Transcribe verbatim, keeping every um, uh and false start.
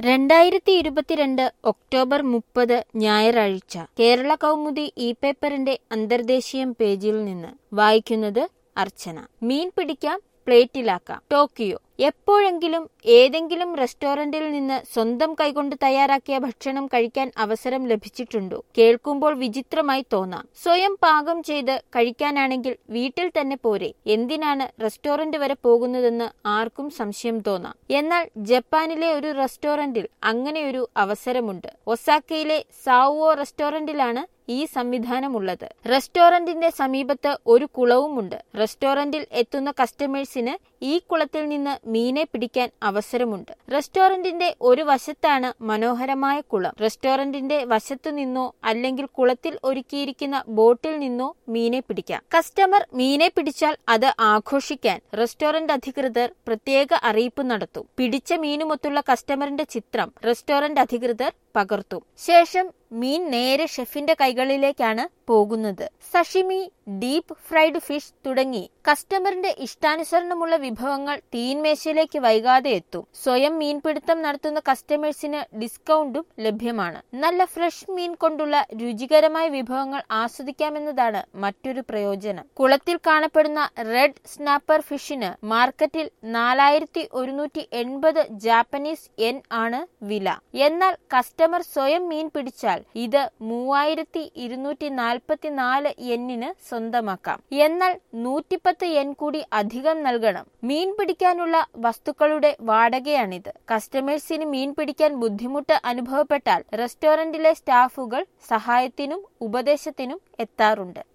രണ്ടായിരത്തി ഇരുപത്തിരണ്ട് ഒക്ടോബർ മുപ്പത് ഞായറാഴ്ച കേരള കൗമുദി ഇ പേപ്പറിന്റെ അന്തർദേശീയം പേജിൽ നിന്ന് വായിക്കുന്നത് അർച്ചന. മീൻ പിടിക്കാം, പ്ലേറ്റിലാക്കാം. ടോക്കിയോ. എപ്പോഴെങ്കിലും ഏതെങ്കിലും റെസ്റ്റോറന്റിൽ നിന്ന് സ്വന്തം കൈകൊണ്ട് തയ്യാറാക്കിയ ഭക്ഷണം കഴിക്കാൻ അവസരം ലഭിച്ചിട്ടുണ്ടോ? കേൾക്കുമ്പോൾ വിചിത്രമായി തോന്നാം. സ്വയം പാകം ചെയ്ത് കഴിക്കാനാണെങ്കിൽ വീട്ടിൽ തന്നെ പോരെ, എന്തിനാണ് റെസ്റ്റോറന്റ് വരെ പോകുന്നതെന്ന് ആർക്കും സംശയം തോന്നാം. എന്നാൽ ജപ്പാനിലെ ഒരു റെസ്റ്റോറന്റിൽ അങ്ങനെയൊരു അവസരമുണ്ട്. ഒസാക്കയിലെ സാവോ റെസ്റ്റോറന്റിലാണ് ഈ സംവിധാനമുള്ളത്. റെസ്റ്റോറന്റിന്റെ സമീപത്ത് ഒരു കുളവുമുണ്ട്. റെസ്റ്റോറന്റിൽ എത്തുന്ന കസ്റ്റമേഴ്സിന് ഈ കുളത്തിൽ നിന്ന് മീനെ പിടിക്കാൻ അവസരമുണ്ട്. റെസ്റ്റോറന്റിന്റെ ഒരു വശത്താണ് മനോഹരമായ കുളം. റെസ്റ്റോറന്റിന്റെ വശത്തു നിന്നോ അല്ലെങ്കിൽ കുളത്തിൽ ഒരുക്കിയിരിക്കുന്ന ബോട്ടിൽ നിന്നോ മീനെ പിടിക്കാം. കസ്റ്റമർ മീനെ പിടിച്ചാൽ അത് ആഘോഷിക്കാൻ റെസ്റ്റോറന്റ് അധികൃതർ പ്രത്യേക അറിയിപ്പ് നടത്തും. പിടിച്ച മീനുമൊത്തുള്ള കസ്റ്റമറിന്റെ ചിത്രം റെസ്റ്റോറന്റ് അധികൃതർ പകർത്തും. ശേഷം മീൻ നേരെ ഷെഫിന്റെ കൈകളിലേക്കാണ് പോകുന്നത്. സഷിമി, ഡീപ് ഫ്രൈഡ് ഫിഷ് തുടങ്ങി കസ്റ്റമറിന്റെ ഇഷ്ടാനുസരണമുള്ള വിഭവങ്ങൾ തീൻമേശയിലേക്ക് വൈകാതെ എത്തും. സ്വയം മീൻപിടുത്തം നടത്തുന്ന കസ്റ്റമേഴ്സിന് ഡിസ്കൗണ്ടും ലഭ്യമാണ്. നല്ല ഫ്രഷ് മീൻ കൊണ്ടുള്ള രുചികരമായ വിഭവങ്ങൾ ആസ്വദിക്കാമെന്നതാണ് മറ്റൊരു പ്രയോജനം. കുളത്തിൽ കാണപ്പെടുന്ന റെഡ് സ്നാപ്പർ ഫിഷിന് മാർക്കറ്റിൽ നാലായിരത്തി ഒരുന്നൂറ്റി എൺപത് ജാപ്പനീസ് യെൻ ആണ് വില. എന്നാൽ കസ്റ്റമർ സ്വയം മീൻ പിടിച്ചാൽ ഇത് മൂവായിരത്തി ഇരുന്നൂറ്റി നാൽപ്പത്തി നാല് യെന്നിന് സ്വന്തമാക്കാം. എന്നാൽ നൂറ്റിപ്പത്ത് യെൻ കൂടി അധികം നൽകണം. മീൻ പിടിക്കാനുള്ള വസ്തുക്കളുടെ വാടകയാണിത്. കസ്റ്റമേഴ്സിന് മീൻ പിടിക്കാൻ ബുദ്ധിമുട്ട് അനുഭവപ്പെട്ടാൽ റെസ്റ്റോറന്റിലെ സ്റ്റാഫുകൾ സഹായത്തിനും ഉപദേശത്തിനും എത്താറുണ്ട്.